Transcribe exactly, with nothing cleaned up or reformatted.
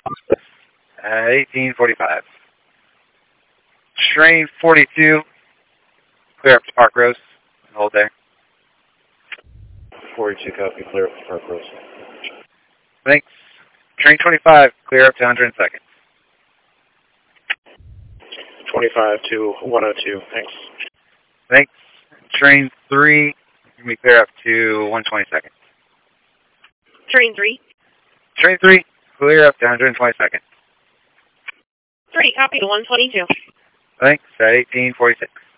At eighteen forty-five. Train forty-two, clear up to Park Rose. Hold there. forty-two copy, clear up to Park Rose. Thanks. Train twenty-five, clear up to one hundred seconds. twenty-five to one oh two, thanks. Thanks. Train three, can we clear up to one hundred twenty seconds. Train three. Train three, clear up to one hundred twenty seconds. three, copy to one twenty-two. Thanks. At eighteen forty-six.